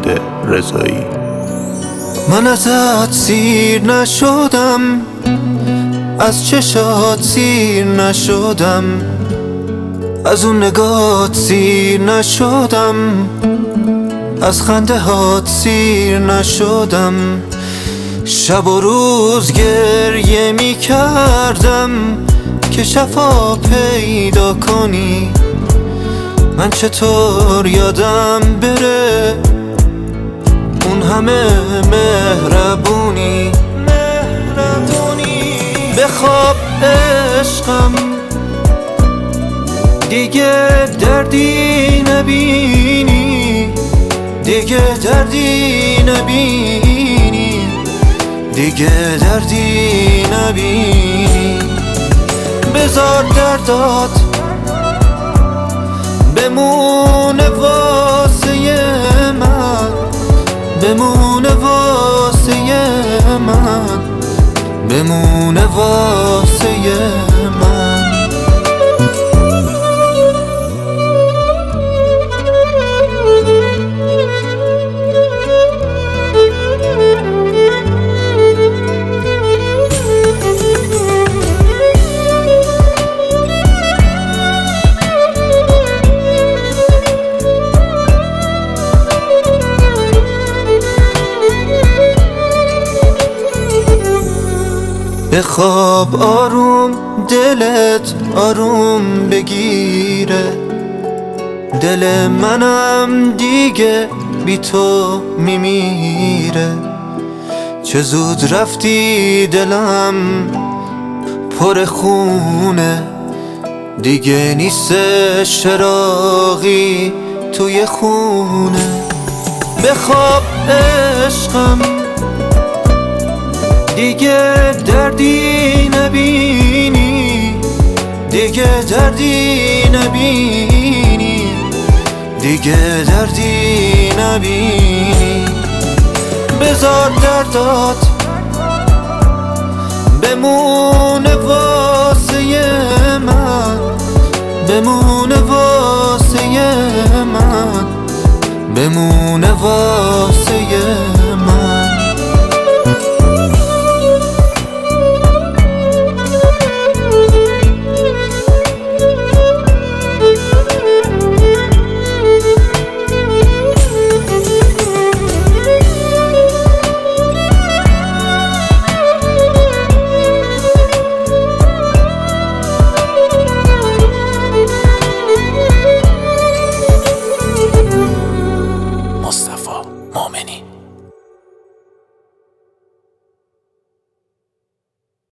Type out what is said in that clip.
محمد رضایی. من ازت سیر نشدم، از چشات سیر نشدم، از اون نگات سیر نشدم، از خنده هات سیر نشدم. شب و روز گریه می کردم که شفا پیدا کنی. من چطور یادم بره اون همه مهربونی. بخواب عشقم، دیگه دردی نبینی، دیگه دردی نبینی، دیگه دردی نبینی. بذار دردات بمونه واسه من، بمونه واسه من، بمونه واسه من. بخواب آروم، دلت آروم بگیره. دل منم دیگه بی تو میمیره. چه زود رفتی دلم پر خونه، دیگه نیست چراغی توی خونه. بخواب عشقم، دیگه دردی نبینی، دیگه دردی نبینی، دیگه دردی نبینی. بذار دردات بمونه واسه من، بمونه واسه من، بمونه واسه